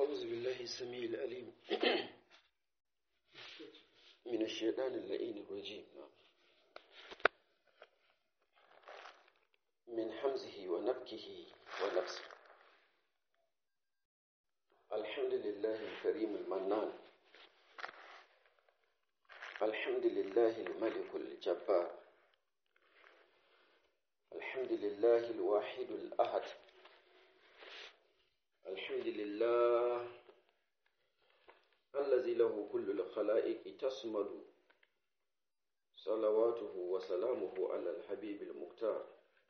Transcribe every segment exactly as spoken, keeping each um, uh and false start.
أعوذ بالله السميع العليم من الشيطان اللعين الرجيم من حمزه ونفكه ونفسه. الحمد لله الكريم المنان، الحمد لله الملك الجبار، الحمد لله الواحد الأحد، الحمد لله الذي له كل الخلائق تصمد، صلواته وسلامه على الحبيب المختار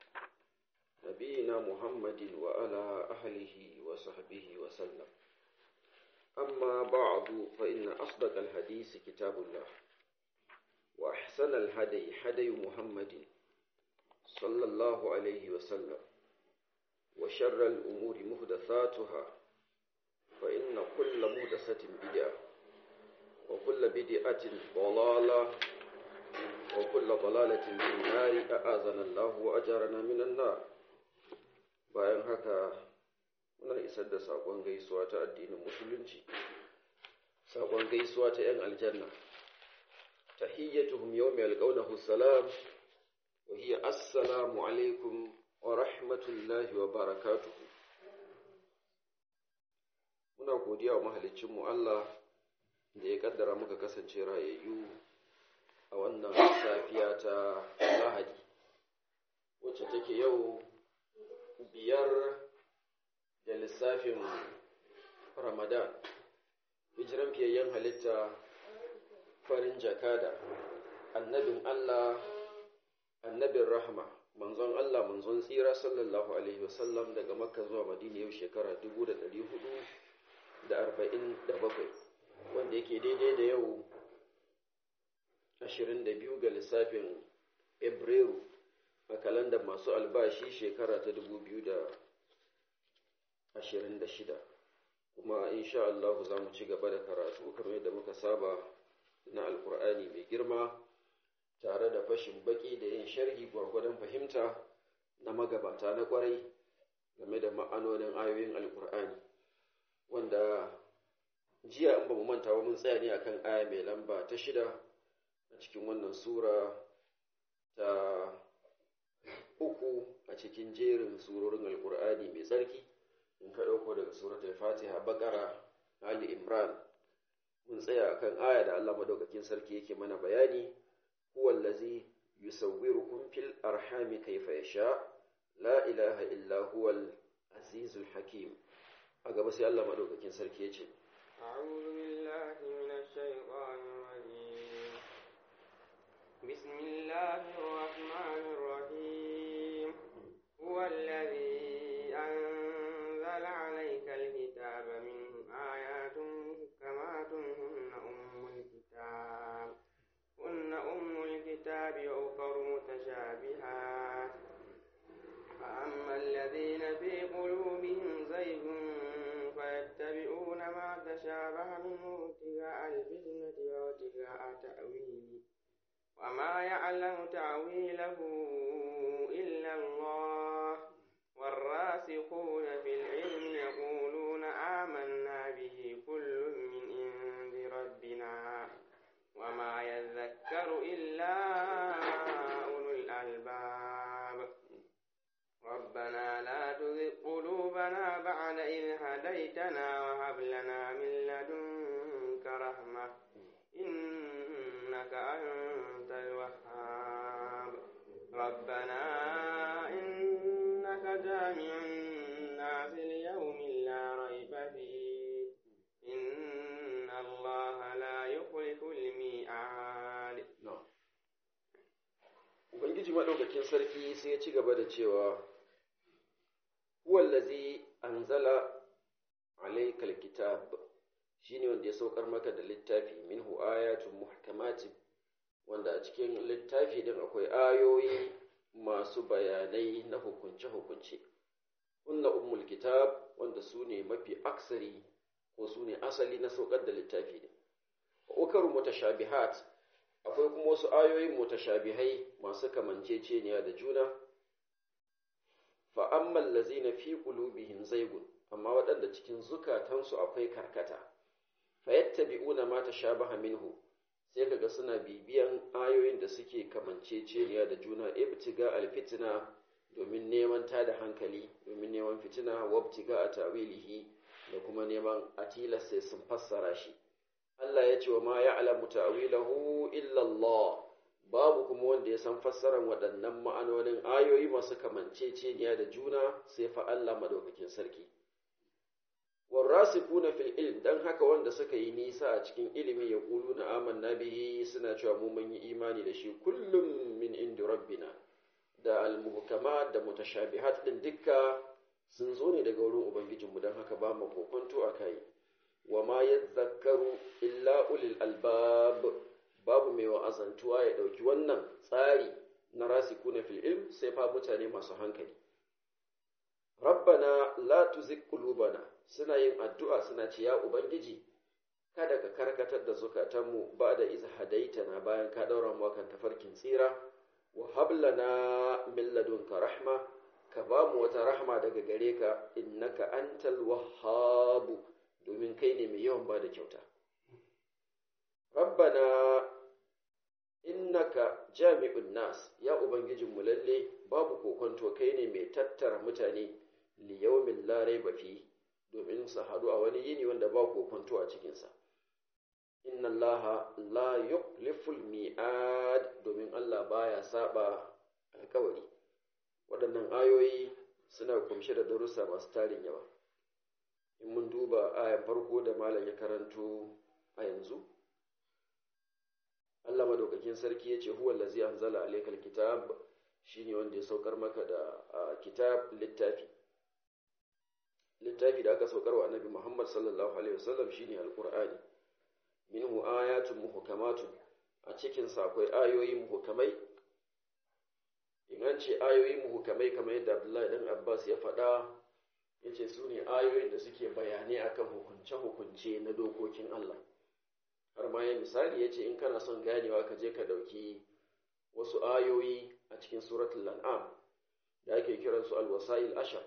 نبينا محمد وعلى أهله وصحبه وسلم. أما بعد، فإن أصدق الحديث كتاب الله، وأحسن الهدي هدي محمد صلى الله عليه وسلم، وشر الأمور محدثاتها، فإن كل محدثة بدعة، وكل بدعة ضلالة، وكل ضلالة في النار، أعاذنا الله وأجارنا من النار. bayan haka muna isar da saƙon gaisuwa ta addinin musulunci, saƙon gaisuwa ta 'yan aljanna. tahiyyatuhum yawma yalqawnahu salam wa hiya assalamu alaikum wa rahmatullahi wa barakatuhu. Muna godiya wa mahaliccinmu Allah da ya kaddara muka kasance rayayyu a wannan safiya ta Lahadi, wacce take yau biyar da lissafin Ramadan. Hijiran fiyayyen halitta, farin jakada, annabin Allah, annabin rahma, manzon Allah, manzon tsira sallallahu alaihi wasallam, daga Makka zuwa Madina yau shekara dubu da ɗari hudu da arba'in da bakwai, wanda yake daidai da yau ashirin da biyu ga lissafin Fabrairu a kalandar masu albashi shekara ta dubu biyu da ashirin da shida. Kuma insha Allah za mu ci gaba da karatu kamar yadda muka saba na Alƙur'ani mai girma, tare da fashin baki da yin sharhi gwargwadon fahimta na magabata na kwarai game da ma'anonin ayoyin Alƙur'ani, wanda jiya in ba mu manta ba mun tsaya ne akan aya mai lamba ta shida a cikin wannan sura ta uku a cikin jerin surorin Alƙur'ani mai tsarki. In ka ɗauko daga suratul Fatiha, Baqara, Ali Imran, mun tsaya akan aya da Allah madaukakin sarki yake mana bayani: huwa allazi yusawwirukum fil arhami kayfa yasha, la ilaha illa huwal azizul hakim. A gaba sai Allah madaukakin sarki ya ce, a'udhu billahi minash shaitanir rajim, bismillahir rahmanir rahim, huwa allazi anzala 'alaykal kitaba minhu ayatun muhkamatun hunna ummul kitab hunna ummul kitabi wa ukhra mutashabihat, fa ammal ladhina fi qulubihim zayghun فيتبعون ما تشابه منه ابتغاء الفتنة وابتغاء تأويله وما يعلم تأويله إلا الله والراسخون في العلم يقولون آمنا به كل من عند ربنا وما يذكر إلا أولو الألباب ربنا لا تزغ قلوبنا بعد إذ هديتنا وهب لنا من لدنك رحمة إنك أنت الوهاب ربنا إنك جامع الناس ليوم لا ريب فيه إن الله لا يخلف الميعاد. Ubangiji maɗaukakin sarki sai ya ci gaba da cewa, huwallazi anzala alaykal kitab, shine wanda ya saukar maka da littafi, minhu ayatun muhkamatin, wanda a cikin littafi din akwai ayoyi masu bayanai na hukunce-hukunce. Hunna ummul kitab, wanda su ne mafi aksari ko su ne asali na saukar da littafi din. Ukaru mutashabihat, akwai kuma wasu ayoyin mutashabihai masu kamanceceniya da juna. fa fa ammal lazina fi qulubihim zaygun amma waɗanda cikin zukatansu akwai karkata fayattabi'una ma tashabaha minhu sai kaga suna bibiyan ayoyin da suke kamanceceniya da juna ibtiga alfitna domin neman tada hankali domin neman fitina wabtiga a tawilihi da kuma neman atila sai sun fassara shi Allah ya ce wa ma ya'lamu ta'wilahu illa Allah babu kuma wanda ya san fassarar waɗannan ma'anonin ayoyi masu kamanceceniya da juna sai fa Allah madaukakin sarki warasikuna fil ilm dan haka wanda suka yi nisa a cikin ilimi ya quluna amanna bihi suna cewa mu mun yi imani da shi kullum min indi rabbina da al-muhkamat da mutashabihat din dukka sun zo ne daga wurin ubangijinmu dan haka ba mu kokonto akai wa ma yadhakkaru illa ulil albab babu mai wa'azantuwa ya dauki wannan tsari na rasikuna fil ilm sai fa mutane masu hankali rabbana la tuzigh qulubana suna yin addu'a suna ce ya ubangiji kada ka karkatar da zukatanmu ba da iz hadaitana bayan ka daura mu kan tafarkin tsira wa hab lana min ladunka rahma ka ba mu wata rahma daga gare ka innaka antal wahhab domin kai ne mai yawan bada kyauta rabbana innaka jami'un nas ya ubangijinmu lalle babu kokonto kai ne mai tattara mutane li yawmin la rayba fi domin su hadu a wani yini wanda ba kokonto a cikin sa inna allaha la yukhliful mi'ad domin Allah baya saba alkawari waɗannan ayoyi suna kumshe da darussa masu tarin yawa in mun duba ayan farko da malam ya karanto a yanzu Allah madaukakin sarki yace huwa allazi anzala alaykal kitab shine wanda ya saukar maka da kitab littafi littafi da aka saukar wa annabi Muhammad sallallahu alaihi wasallam shine alqur'ani minhu ayatun muhkamatun a cikin sa akwai ayoyi muhkamai in an ce ayoyi muhkamai kamar yadda Abdullahi dan Abbas ya faɗa yace su ne ayoyin da suke bayani akan hukunce-hukunce na dokokin Allah har ma ya misali yace in kana son ganewa ka je ka dauki wasu ayoyi a cikin suratul an'am da ake kiran su alwasail ashar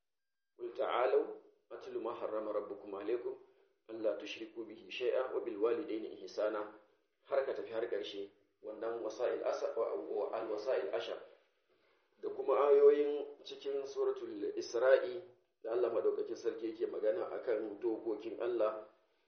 qul ta'alu atlu ma harrama rabbukum alaykum alla tushriku bihi shay'a wa bil walidayni ihsana har ka tafi har karshe wannan wasail ashar wa alwasail ashar da kuma ayoyin cikin suratul isra'i da Allah madaukakin sarki yake magana akan dokokin Allah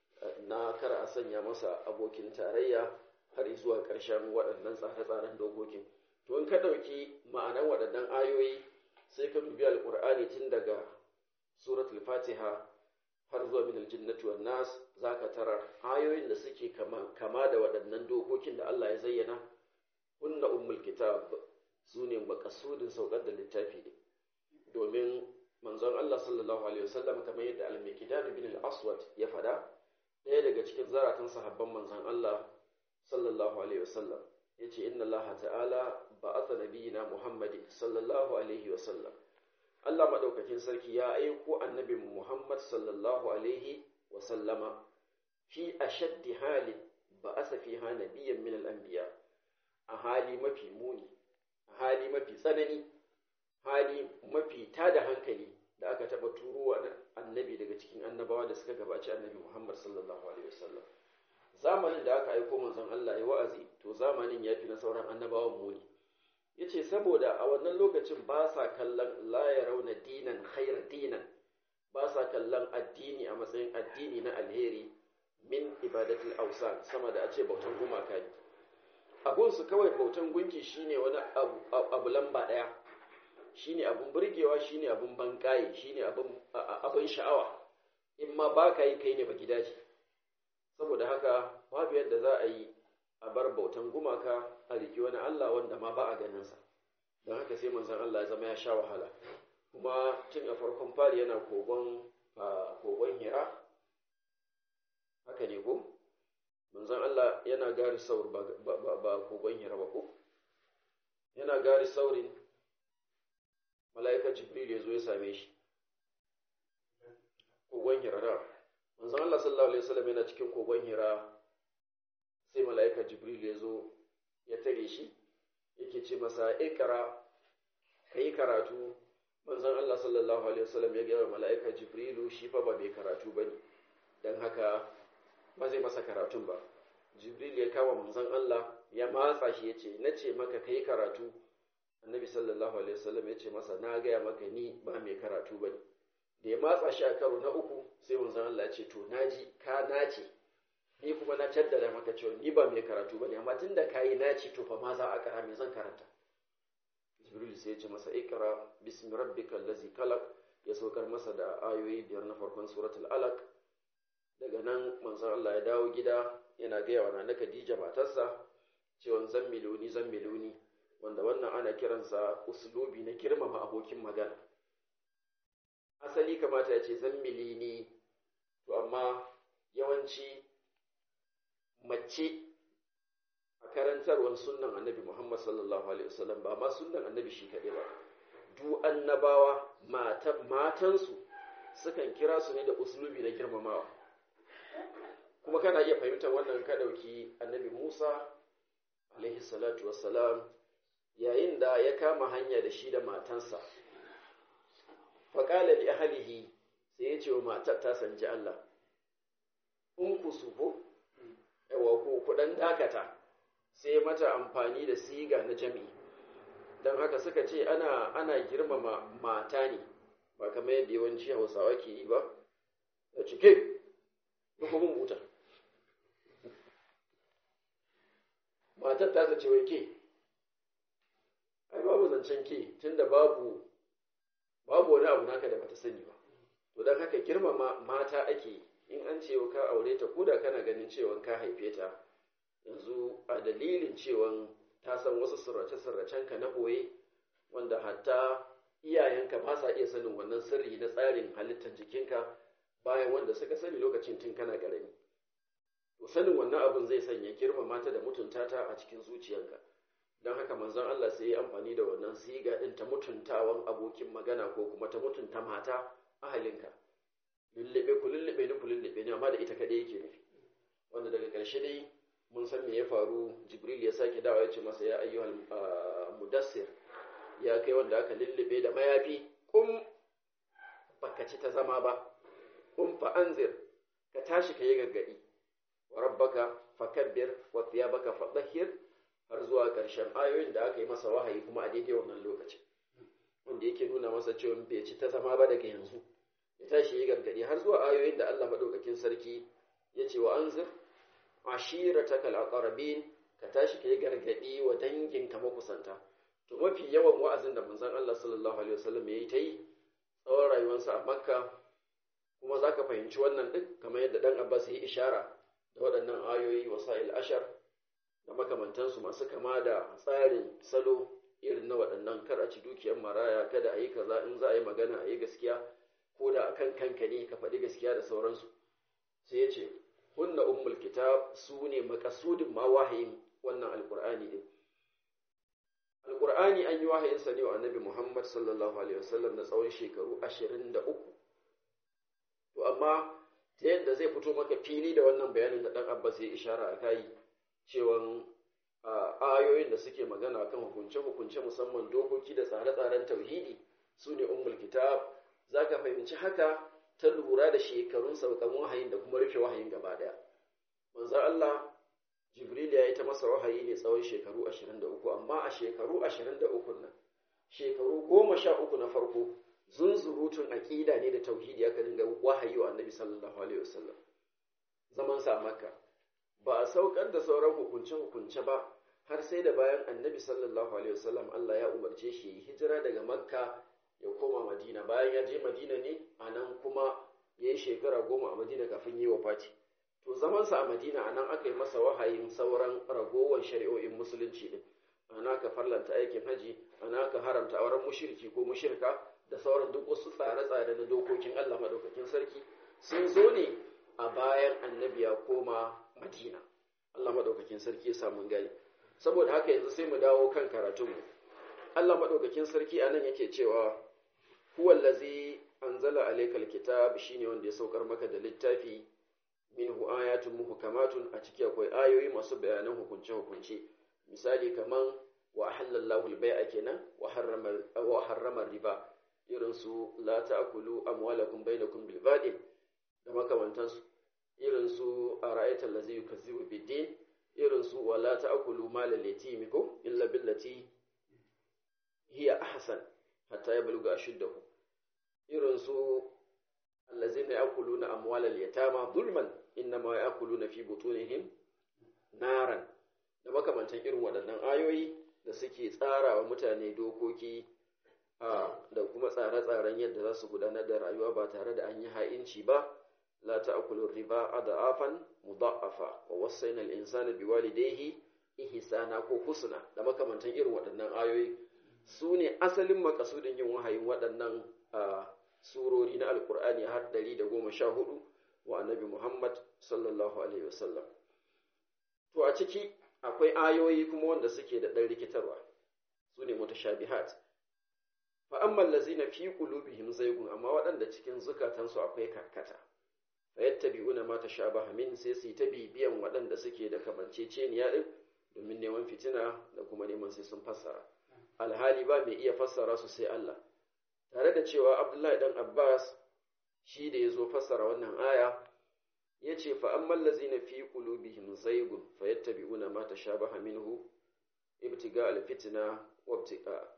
na kar a sanya masa abokin tarayya har zuwa ƙarshen waɗannan tsare-tsaren dokokin to in ka ɗauki ma'anar waɗannan ayoyi sai ka dubi alƙur'ani tun daga suratul fatiha har zuwa min aljinnati wan nas zaka tara ayoyin da suke kama kama da waɗannan dokokin da Allah ya zayyana kunna ummul kitab sune makasudin saukar da littafi ne domin manzon Allah sallallahu alaihi wasallam kamar yadda al-Miqdad bin al-Aswad ya fada ɗaya daga cikin zaratan sahabban manzon Allah sallallahu alaihi wasallam yace inna Allah ta'ala ba'atha nabiyina Muhammadin sallallahu alaihi wasallam Allah madaukakin sarki ya aiko annabi Muhammad sallallahu alaihi wasallama fi ashaddi halin ba'atha fiha nabiyyan min al-anbiya a hali mafi muni a hali mafi tsanani hali mafi tada hankali da aka taba turowa annabi daga cikin annabawa da suka gabaci annabi Muhammad sallallahu alaihi wasallam zamanin da aka aiko manzon Allah ya wa'azi to zamanin yafi na sauran annabawan muni yace saboda a wannan lokacin ba sa kallon la yarawna dinan khayra dinan ba sa kallon addini a matsayin addini na alheri min ibadatul awsan sama da a ce bautan gumaka ne abun su kawai bautan gunki shine wani abu, abu lamba daya shine abun burgewa shine abun bankaye shine abun abun sha'awa in ma baka yi kai ne ba gidaje saboda haka babu yadda za a yi a bar bautan gumaka a riki wani Allah wanda ma ba a ganin sa don haka sai manzon Allah ya zama ya sha wahala kuma tun a farkon fari yana kogon kogon Hira haka ne ko manzon Allah yana gari saur ba ba, ba kogon Hira ba ko yana gari saurin mala'ika Jibril ya zo ya same shi kogon Hira da manzon Allah sallallahu alaihi wasallam yana cikin kogon Hira sai mala'ika Jibril ya zo ya tare shi yake ce masa ikra kai karatu manzon manzon Allah sallallahu alaihi wasallam ya gaya wa mala'ika Jibrilu shi fa ba mai karatu bane dan haka ba zai masa karatun ba. Jibril ya kawo manzon Allah ya matsa shi yace nace maka kai karatu. Annabi sallallahu alaihi wasallam yace masa na gaya maka ni ba mai karatu bane. Da ya matsa shi a karo na uku sai manzon Allah ya ce to naji ka nace ni kuma na jaddada maka cewa ni ba mai karatu bane amma tunda kai naci to fa ma za a kara me zan karanta. Jibril sai ya ce masa ikra bismi rabbikal ladzi khalaq ya saukar masa da ayoyi biyar na farkon suratul alaq. Daga nan manzon Allah ya dawo gida yana gaya wa nana Khadija matarsa cewa zammiluni zammiluni wanda wannan ana kiransa uslubi na girmama abokin magana. Asali kamata ya ce zammilini to amma yawanci mace a karantarwar sunnan annabi Muhammad sallallahu alaihi wasallam ba ma sunnan annabi shi kaɗai ba duk annabawa matansu sukan kira su ne da uslubi na girmamawa. Kuma kana iya fahimtar wannan ka dauki annabi Musa alaihi salatu wassalam yayin da ya kama hanya da shi da matansa faqala li ahlihi sai ya ce wa matar ta sanji Allah in ku subo yawa ku kudan dakata sai mata amfani da siga na jami'i dan haka suka ce ana ana girmama mata ne ba kamar yadda yawanci Hausawa ke yi ba da cike hukumin buta matar ta zace wai ke ai babu zancen ke tunda babu babu wani abu naka da bata sani ba to dan haka girmama mata ake in an ce ka aure ta koda kana ganin cewa ka haife ta yanzu a dalilin cewa ta san wasu sirrace sirracen ka na boye wanda hatta iyayenka ba sa iya sanin wannan sirri na tsarin halittar jikinka bayan wanda suka sani lokacin tun kana ƙarami. To sanin wannan abin zai sanya girmama ta da mutunta ta a cikin zuciyarka. Don haka manzon Allah sai ya amfani da wannan siga din ta mutuntawan abokin magana ko kuma ta mutunta mata ahalinka. Lullube ku lullube ni ku lullube ni amma da ita kadai yake nufi. Wanda daga ƙarshe dai mun san me ya faru Jibril ya sake dawo ya ce masa ya ayyuhal mudassir ya kai wanda aka lullube da mayafi kum baka ci ta zama ba. Kun fa anzir ka tashi ka yi gaggadi wa rabbaka fakabbir wa thiyabaka fadhhir har zuwa ƙarshen ayoyin da aka yi masa wahayi kuma a daidai wannan lokacin wanda yake nuna masa cewa bai ci ta zama ba daga yanzu ya tashi yi gaggadi har zuwa ayoyin da Allah madaukakin sarki ya ce wa anzir ashiratakal aqrabin ka tashi ka yi gargadi wa danginka makusanta to mafi yawan wa'azin da manzon Allah sallallahu alaihi wasallam yayi ta yi tsawon rayuwarsa a Makka kuma za ka fahimci wannan ɗin kamar yadda ɗan Abbas ya yi ishara da waɗannan ayoyi wasa'il ashar da makamantansu masu kama da tsarin salo irin na waɗannan kar a ci dukiyar maraya kada a yi kaza in za a yi magana a yi gaskiya ko da akan kanka ne ka faɗi gaskiya da sauransu sai ya ce hunna ummul kitab su ne makasudin ma wahayin wannan alƙur'ani ɗin alƙur'ani an yi wahayinsa ne wa annabi Muhammad sallallahu alaihi wasallam na tsawon shekaru ashirin da uku to amma ta yadda zai fito maka fili da wannan bayanin da ɗan Abbas ya ishara a kai cewa ayoyin da suke magana kan hukunce-hukunce musamman dokoki da tsare-tsaren tauhidi su ne ummul kitab za ka fahimci haka ta lura da shekarun saukan wahayin da kuma rufe wahayin gaba ɗaya manzon Allah Jibril ya yi ta masa wahayi ne tsawon shekaru ashirin da uku amma a shekaru ashirin da uku nan shekaru goma sha uku na farko zunzurutun aƙida ne da tauhidi aka dinga wahayi wa annabi sallallahu alaihi wasallam zaman sa Makka ba a saukar da sauran hukunce-hukunce ba har sai da bayan annabi sallallahu alaihi wasallam Allah ya umarce shi yi hijira daga Makka ya koma Madina bayan ya je Madina ne a nan kuma ya yi shekara goma a Madina kafin yi wafati to zaman sa a Madina a nan aka yi masa wahayin sauran ragowar shari'o'in musulunci din ana ka farlanta aikin haji ana ka haramta auren mushriki ko mushrika da sauran duk wasu tsare-tsare na dokokin Allah madaukakin sarki sun zo ne a bayan annabi ya koma Madina Allah madaukakin sarki ya samu gani saboda haka yanzu sai mu dawo kan karatunmu Allah madaukakin sarki anan yake cewa huwal ladzi anzala alaykal kitab shine wanda ya saukar maka da littafi minhu ayatun muhkamatun a ciki akwai ayoyi masu bayanan hukunce hukunce misali kaman wa halallahu al-bai'a kenan wa harrama wa harrama riba irin su la ta'kulu amwalakum bainakum bil batil da makamantansu, irin su ara'aytal ladzi yukazzibu bid-din, irin su wala ta'kulu malal yatimi ko illa billati hiya ahsan hatta yablugha ashuddahu, irin su allazina ya'kuluna amwalal yatama zulman innama ya'kuluna fi butunihim naran da makamantan irin waɗannan ayoyi da suke tsara wa mutane dokoki da kuma tsare-tsaren yadda za su gudanar da rayuwa ba tare da an yi ha'inci ba. la ta'kulu riba adafan mudha'afa wa wasaina al-insana biwalidayhi ihsana ko husna da makamantan irin waɗannan ayoyi su ne asalin makasudin yin wahayin waɗannan surori na alkur'ani har ɗari da goma sha hudu wa annabi Muhammad sallallahu alaihi wasallam. To a ciki akwai ayoyi kuma wanda suke da ɗan rikitarwa, su ne mutashabihat. Fa ammal lazina fi qulubihim zaygun, amma waɗanda cikin zukatansu akwai karkata, fa yattabi'una ma tashabaha min, sai su ta bibiyan waɗanda suke da kamanceceniya din domin neman fitina da kuma neman sai sun fassara. Alhali ba mai iya fassara su sai Allah. Tare da cewa Abdullahi dan Abbas shi da yazo fassara wannan aya yace fa ammal lazina fi qulubihim zaygun fayattabi'una ma tashabaha minhu ibtiga al-fitna wa ibtiga.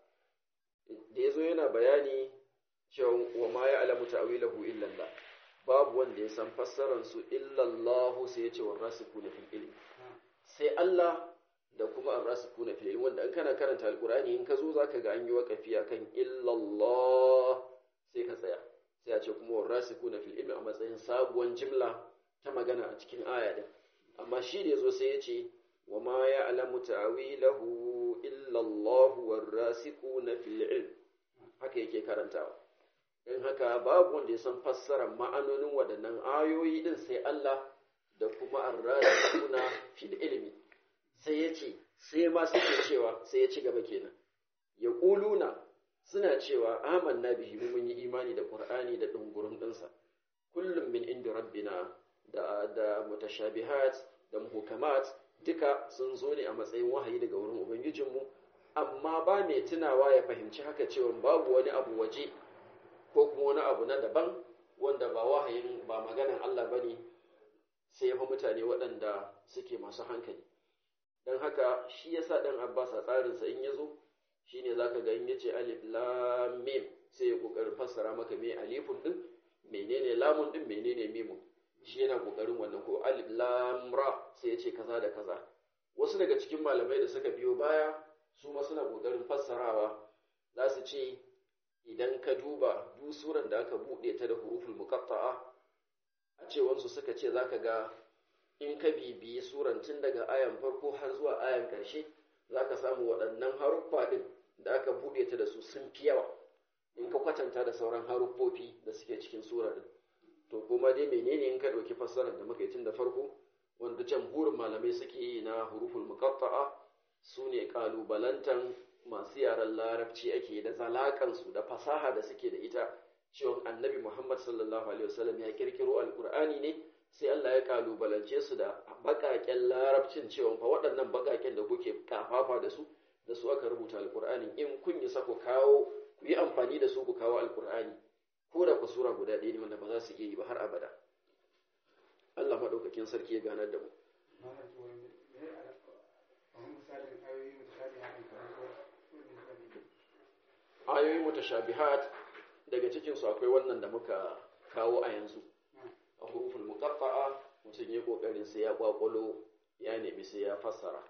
Da yazo yana bayani cewa wa ma ya'lamu ta'wilahu illa Allah, babu wanda ya san fassaran su illa Allah, sai yace warasikuna fil ilmi, sai Allah da kuma ar-rasikuna fil ilmi, wanda in kana karanta alqur'ani in ka zo zaka ga an yi waqafi akan illa Allah sai ka tsaya, sai a ce kuma warasikuna fil ilmi a matsayin sabuwan jimla ta magana a cikin aya din. Amma shi da yazo sai yace wa ma ya'lamu ta'wilahu illa Allah warasikuna fil ilmi, haka yake karantawa. Dan haka babu wanda ya san fassarar ma'anonin waɗannan ayoyi din sai Allah da kuma ar-rasikuna fil ilmi. Sai ya ce, sai ma suke cewa, sai ya ci gaba kenan, ya ƙuluna suna cewa amanna bihi, mun yi imani da Qur'ani da ɗungurum ɗinsa, kullum min inda rabbina, da da mutashabihat da muhkamat duka sun zo ne a matsayin wahayi daga wurin ubangijinmu, amma ba mai tunawa ya fahimci haka cewa babu wani abu waje ko kuma wani abu na daban wanda ba wahayin ba maganan Allah bane, sai fa mutane waɗanda suke masu hankali. Dan haka shi yasa dan Abbas a tsarinsa in yazo shine zaka ga in yace alif lam mim sai ya kokarin fassara maka me alifun din, menene lamun din, menene mimun. Shi yana kokarin wannan, ko alif lam ra sai yace kaza da kaza. Wasu daga cikin malamai da suka biyo baya su ma suna kokarin fassarawa, za su ce idan ka duba duk suran da aka bude ta da huruful muqatta'a, a cewansu suka ce zaka ga in ka bibiyi suran tun daga ayan farko har zuwa ayan ƙarshe, za ka samu waɗannan haruffa ɗin da aka buɗe ta da su sun fi yawa in ka kwatanta da sauran haruffofi da suke cikin sura ɗin. To kuma dai menene in ka ɗauki fassarar da muka yi tun da farko, wanda jamhurin malamai suke yi na huruful muqatta'a, su ne ƙalubalantan masu yaren larabci ake da zalakansu da fasaha da suke da ita, cewa annabi Muhammad sallallahu alaihi wasallam ya kirkiro alƙur'ani ne, sai Allah ya kalubalance su da baƙaƙen larabcin cewa fa waɗannan baƙaƙen da kuke kafafa da su da su aka rubuta alƙur'ani, in kun yi sako kawo ku yi amfani da su ku kawo alƙur'ani, ko da ku sura guda ɗaya ne wanda ba za su iya yi ba har abada. Allah maɗaukakin sarki ya ganar da mu. Ayoyi mutashabihat daga cikinsu akwai wannan da muka kawo a yanzu. A huruful muqatta'a mutum ya kokarin sai ya kwakwalo ya nemi sai ya fassara,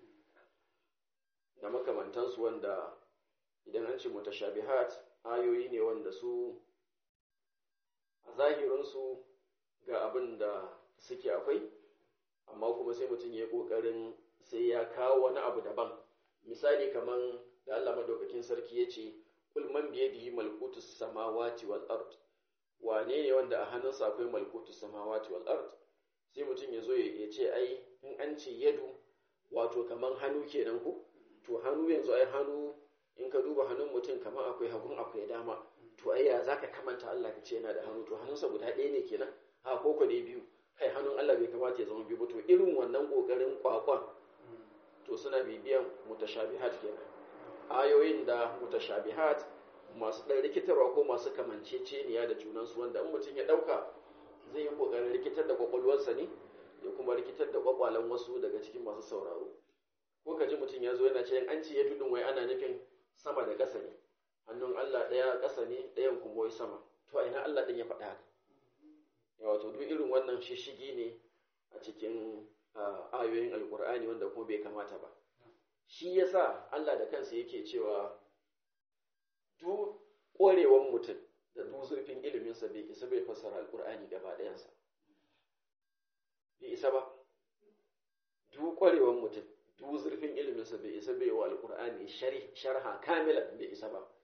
da makamantansu wanda idan an ce mutashabihat ayoyi ne wanda su a zahirinsu ga abin da suke akwai, amma kuma sai mutum ya kokarin sai ya kawo wani abu daban. Misali kaman da Allah madaukakin sarki ya ce kul man biyadihi malkutus samawati wal ard, wane ne wanda a hannunsa akwai malkutus samawati wal ard? Sai mutum ya zo ya ce ai in an ce yadu wato kaman hannu kenan ku, to hannu yanzu ai hannu in ka duba hannun mutum kaman akwai hagun akwai dama, to ai ya zaka kamanta Allah ka ce yana da hannu, to hannunsa guda ɗaya ne kenan, ha ko ko ne biyu, kai hannun Allah bai kamata ya zama biyu ba. To irin wannan kokarin kwakwan to suna bibiyan mutashabihat kenan, ayoyin da mutashabihat masu ɗan rikitarwa ko masu kamanceceniya da junansu wanda in mutum ya ɗauka zai yi ƙoƙarin rikitar da ƙwaƙwalwarsa ne ya kuma rikitar da ƙwaƙwalen wasu daga cikin masu sauraro ko ka ji mutum ya zo yana ce an ce ya tudun wai ana nufin sama da ƙasa ne hannun Allah ɗaya ƙasa ne ɗayan kuma wai sama to a ina Allah ɗin ya faɗa haka ya wato duk irin wannan shishigi ne a cikin ayoyin alkur'ani wanda kuma bai kamata ba shi yasa Allah da kansa yake cewa duk ƙwarewan mutum da duk zurfin iliminsa bai isa bai fassara alkur'ani gaba ɗayansa bai isa ba duk ƙwarewan mutum duk zurfin iliminsa bai isa bai wa alkur'ani sharha kamilan bai isa ba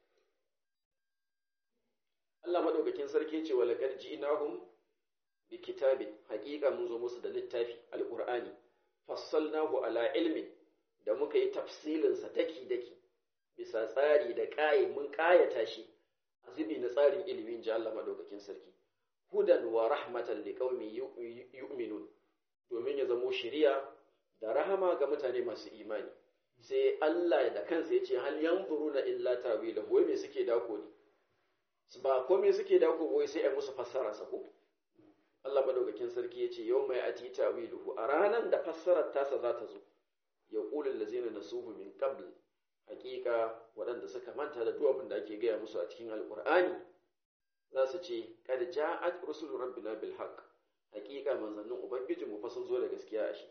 Allah madaukakin sarki ce wa laqad ji'nahum bi kitabin haqiqa mun zo musu da littafi alqur'ani fassalnahu ala ilmin da muka yi tafsilin sa daki daki bisa tsari da kai mun kayata shi azibi na tsarin ilimin ji Allah madaukakin sarki hudan wa rahmatan liqaumi yu'minun domin ya zamo shiriya da rahama ga mutane masu imani sai Allah da kansa ya ce hal yanzuruna illa tawilahu wai me suke dako ne ba komai suke dako wai sai ai musu fassara sa ko Allah madaukakin sarki yace yawma ya'ti tawiluhu a ranan da fassarar tasa za ta zo ya qulul ladzina nasuhu min qabl hakika waɗanda suka manta da duk abin da ake gaya musu a cikin alqur'ani za su ce qad ja'at rusulu rabbina bil haqq hakika manzannin ubangijinmu fa sun zo da gaskiya a shi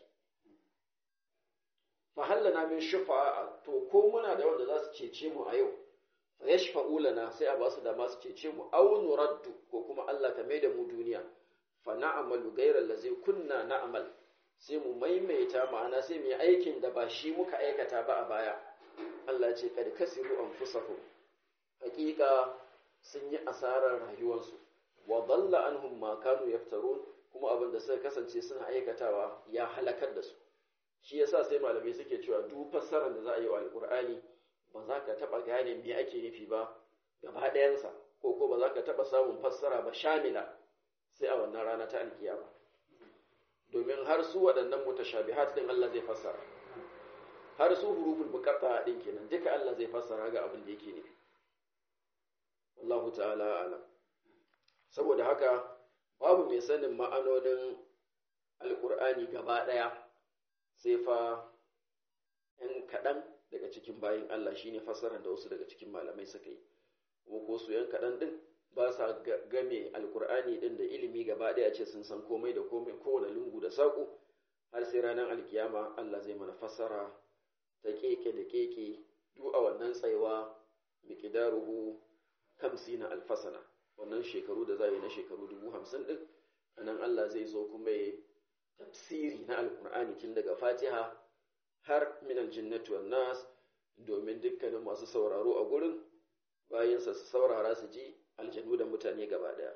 fa hallana min shufa'a to ko muna da wanda za su cece mu a yau fa yashfa'u lana sai a ba su da masu cece mu aw nuraddu ko kuma Allah ka maida mu duniya fa na'malu ghayra allazi kunna na'mal sai mu maimaita ma'ana sai mu yi aikin da ba shi muka aikata ba a baya Allah ce kad kasiru anfusahum hakika sun yi asarar rayuwarsu wa dalla anhum ma kanu yaftarun kuma abin da suka kasance suna aikatawa ya halakar da su shi yasa sai malamai suke cewa duk fassarar da za a yi wa alqur'ani ba za ka taba gane me ake nufi ba gaba ɗayansa ko ko ba za ka taba samun fassara ba shamila sai a wannan rana ta alkiyama domin har su waɗannan mutashabihat din Allah zai fassara har su huruful muqatta din kenan duka Allah zai fassara ga abin da yake nufi wallahu ta'ala alam saboda haka babu mai sanin ma'anonin alqur'ani gaba ɗaya sai fa ‘yan kaɗan daga cikin bayin Allah shi ne fassarar da wasu daga cikin malamai suka yi, kuma ko su ‘yan kaɗan ɗin ba sa game alkur'ani ɗin da ilimi gaba ɗaya ce sun san komai da komai kowane lungu da saƙo har sai ranar alkiyama Allah zai mana fassara ta keke da keke duk a wannan tsaiwa miqdaruhu kamsina alfasana wannan shekaru da za yi na shekaru dubu hamsin ɗin anan Allah zai zo kuma ya tafsiri na alkur'ani tun daga fatiha har min aljinnati wan nas domin dukkanin masu sauraro a gurin bayansa su saurara su ji aljannu da mutane gaba daya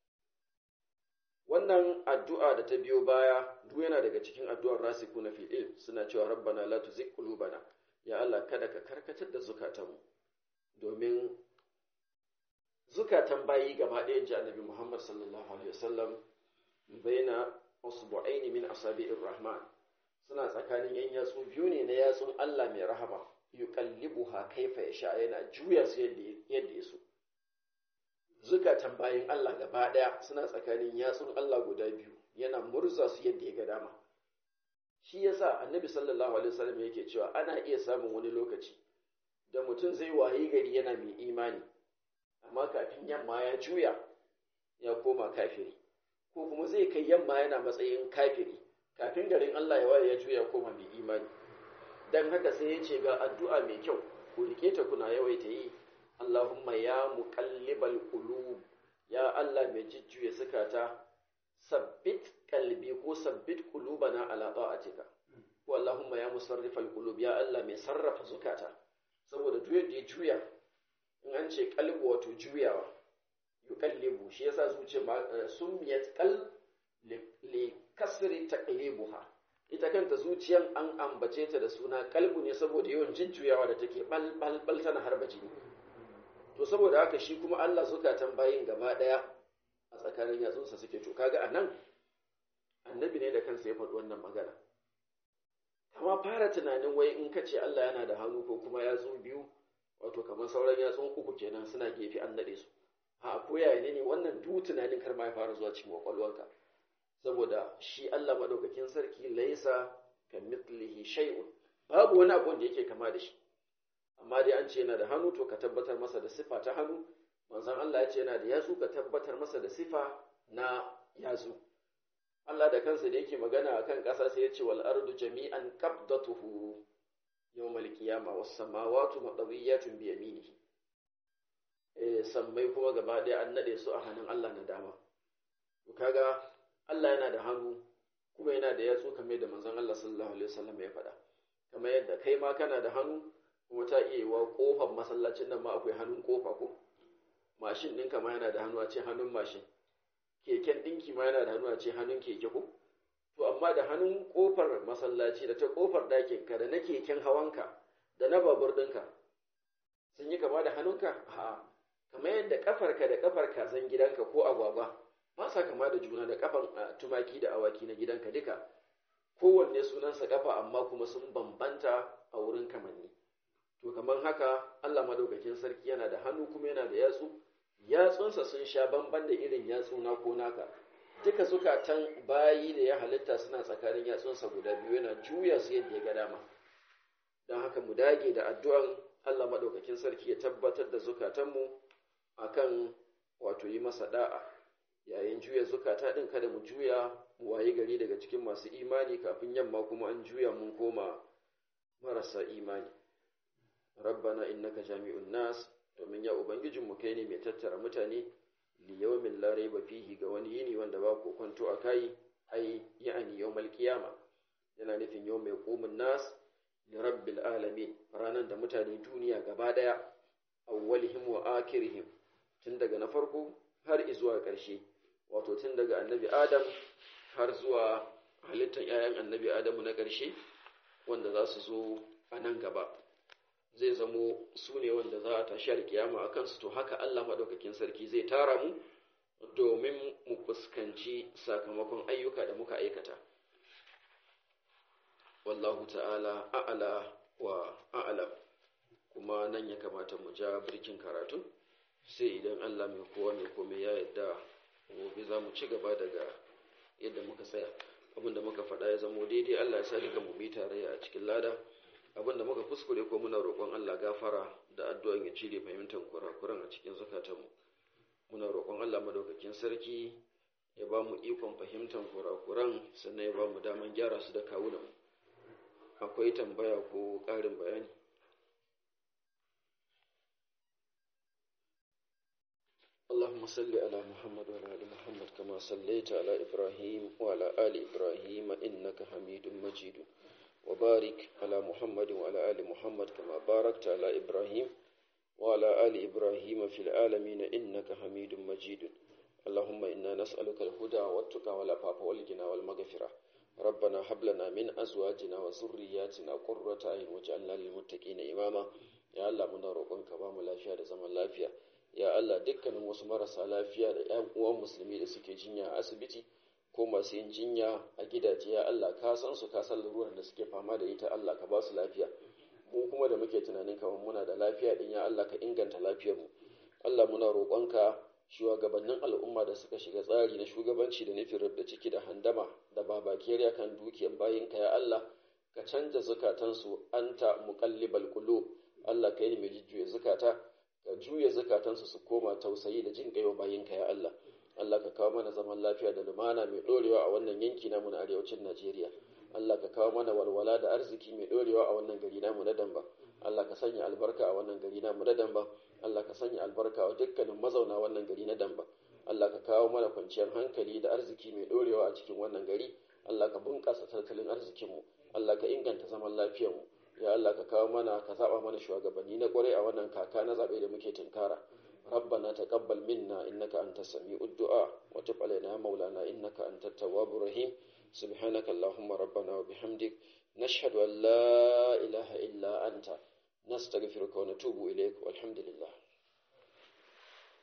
wannan addu'a da ta biyo baya duk yana daga cikin addu'ar rasikuna fil ilm suna cewa rabbana la tuzigh qulubana ya Allah kada ka karkatar da zukatanmu domin zukatan bayi gaba daya ji annabi Muhammad sallallahu alaihi wasallam baina usbu'aini min asabi'ir rahman suna tsakanin yan yatsu biyu ne na yatsun Allah mai rahama yuqallibuha kaifa yasha yana juya su yadda yadda yaso zukatan bayin Allah gaba daya suna tsakanin yatsun Allah guda biyu yana murza su yadda ya ga dama shi yasa annabi sallallahu alaihi wasallam yake cewa ana iya samun wani lokaci da mutum zai wayi gari yana mai imani amma kafin yamma ya juya ya koma kafiri ko kuma zai kai yamma yana matsayin kafiri kafin garin Allah ya waye ya juya koma mai imani dan haka sai ya ce ga addu'a mai kyau ku rike ta kuna yawaita yi Allahumma ya muqallibal qulub ya Allah mai jujjuya zakata sabbit qalbi ko sabbit qulubana ala ta'atika ko Allahumma ya musarrifal qulub ya Allah mai sarrafa zakata saboda duk yadda ya juya in an ce qalbu wato juyawa yuqallibu shi yasa zuciya sumiyat qalb li kasri taqlibuha ita kanta zuciyan an ambace ta da suna qalbu ne saboda yawan jujjuyawa da take bal bal bal tana harba jini to saboda haka shi kuma Allah zukatan bayin gaba daya a tsakanin yatsunsa suke to kaga anan annabi ne da kansa ya faɗi wannan magana amma fara tunanin wai in kace Allah yana da hannu ko kuma yatsu biyu wato kamar sauran yatsun uku kenan suna gefe an nade su a koya ne ne wannan duk tunanin kar ma ya fara zuwa cikin kwakwalwarka saboda shi Allah madaukakin sarki laisa kamithlihi shay'un babu wani abu da yake kama da shi amma dai an ce yana da hannu to ka tabbatar masa da sifa ta hannu manzon Allah ya ce yana da yatsu ka tabbatar masa da sifa na yatsu Allah da kansa da yake magana akan ƙasa sai ya ce wal ardu jami'an qabdatuhu yawmal qiyamah was samawati madawiyatun bi yaminihi eh sammai kuma gaba ɗaya an nade su a hannun Allah na dama to kaga Allah yana da hannu kuma yana da yatsu kamar da manzon Allah sallallahu alaihi wasallam ya faɗa kamar yadda kai ma kana da hannu kuma ta iya wa kofar masallacin nan ma akwai hannun kofa ko mashin ɗinka ma yana da hannu a ce hannun mashin keken ɗinki ma yana da hannu a ce hannun keke ko to amma da hannun kofar masallaci da ta kofar ɗakinka da na keken hawanka da na babur ɗinka sun yi kama da hannunka a kamar yadda kafarka da kafar kazan gidanka ko agwagwa ba sa kama da juna da kafan tumaki da awaki na gidanka duka kowanne sunansa kafa amma kuma sun bambanta a wurin kamanni to kamar haka Allah madaukakin sarki yana da hannu kuma yana da yatsu yatsunsa sun sha bamban da irin yatsu na ko naka duka zukatan bayi da ya halitta suna tsakanin yatsunsa guda biyu yana juya su yadda ya ga dama don haka mu dage da addu'an Allah madaukakin sarki ya tabbatar da zukatanmu akan wato yi masa da'a yayin juya zukata din kada mu juya mu wayi gari daga cikin masu imani kafin yamma kuma an juya mun koma marasa imani rabbana innaka jami'un nas domin ya ubangijin mu kai ne mai tattara mutane li yawmin la rayba fihi ga wani yini wanda ba ko kwanto akai ai ya'ani yawmal qiyama yana nufin yawm yaqumun nas li rabbil alamin ranan da mutane duniya gaba daya awwalihim wa akhirihim tun daga na farko har zuwa ƙarshe wato tun daga annabi adam har zuwa halittar 'ya'yan annabi adamu na ƙarshe wanda za su zo a nan gaba zai zamo su ne wanda za a tashi alkiyama a kansu to haka Allah maɗaukakin sarki zai tara mu domin mu fuskanci sakamakon ayyuka da muka aikata wallahu ta'ala a'ala wa a'lam kuma nan ya kamata mu ja birkin karatu sai idan Allah mai kowa mai komai ya yarda gobe za mu ci gaba daga yadda muka tsaya abinda muka faɗa ya zamo daidai Allah ya sa duka mu bi tarayya a cikin lada abinda muka kuskure ko muna roƙon Allah gafara da addu'an ya cire fahimtar kurakuran a cikin zakatanmu muna roƙon Allah madaukakin sarki ya ba mu ikon fahimtar kurakuran sannan ya ba mu daman gyara su da kawunan akwai tambaya ko ƙarin bayani اللهم صل على محمد وعلى آل محمد كما صليت على إبراهيم وعلى آل إبراهيم إنك حميد مجيد وبارك على محمد وعلى آل محمد كما باركت على إبراهيم وعلى آل إبراهيم في العالمين إنك حميد مجيد اللهم إنا نسألك الهدى والتقى والعفاف والغنى والمغفرة ربنا هب لنا من أزواجنا وذرياتنا قرة أعين واجعلنا للمتقين إماما يا الله منا روƙonka ba mu lafiya da zaman lafiya ya Allah dukkanin wasu marasa lafiya da ƴan uwan musulmi da suke jinya a asibiti ko masu yin jinya a gidaje ya Allah ka san su ka san larurar da suke fama da ita Allah ka ba su lafiya mu kuma da muke tunanin kamar muna da lafiya din ya Allah ka inganta lafiyar mu Allah muna roƙonka shugabannin al'umma da suka shiga tsari na shugabanci da nufin rubda ciki da handama da babakeriya kan dukiyar bayinka ya Allah ka canja zukatansu anta muqallibal qulub Allah kai ne mai jujjuya zukata ka juya zukatansu su koma tausayi da jin kaiwa bayinka ya Allah Allah ka kawo mana zaman lafiya da lumana mai dorewa a wannan yanki namu na arewacin Najeriya Allah ka kawo mana walwala da arziki mai dorewa a wannan gari namu na Damba Allah ka sanya albarka a wannan gari namu na Damba Allah ka sanya albarka wa dukkanin mazauna wannan gari na Damba Allah ka kawo mana kwanciyar hankali da arziki mai dorewa a cikin wannan gari Allah ka bunƙasa tattalin arzikinmu Allah ka inganta zaman lafiyarmu ya Allah ka kawo mana ka zaba mana shugabanni na kware a wannan kaka na zabe da muke tunkara rabbana taqabbal minna innaka antas sami'ud du'a wa tub alaina maulana innaka antat tawwabur rahim subhanaka allahumma rabbana wa bihamdik nashhadu an la ilaha illa anta nastaghfiruka wa natubu ilayk walhamdulillah